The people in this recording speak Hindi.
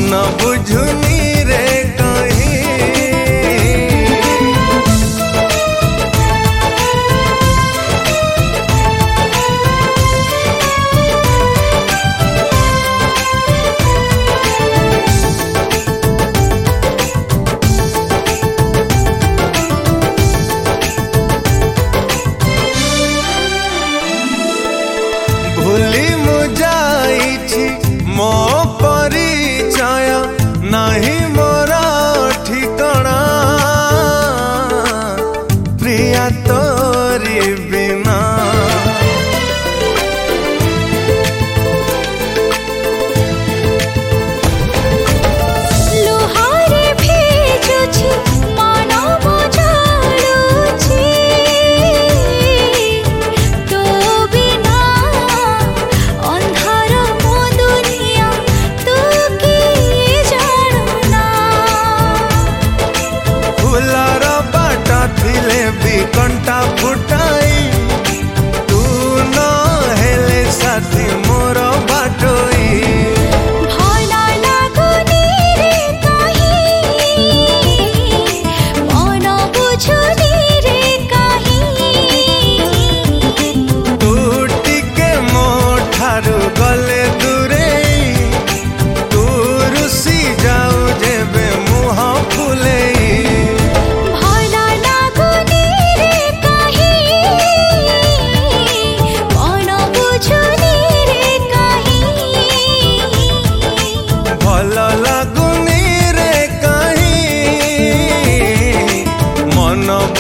न बुझुनी रे कहीं। भूली मुझाई मो परिचय नहीं मोरा ठिकाना प्रिया तोरी बिना। लुहारे भेजुछि मन बुझालुछि तो बिना अंधार मो दुनिया तू की जानुना। फुलर बाट थिले भी कंटा फुटाई तू न हेले साथी मोर बाटोई। भला लागुनी रे कहीं मन बुझुनी रे कहीं। तू टिके मो ठारू गले दूरे तू रुसी जाऊ जेबे मुह फुलेई। भला लागुनी रे कहीं मन बुझुनी रे कहीं। भल लागुनी रे कहीं मन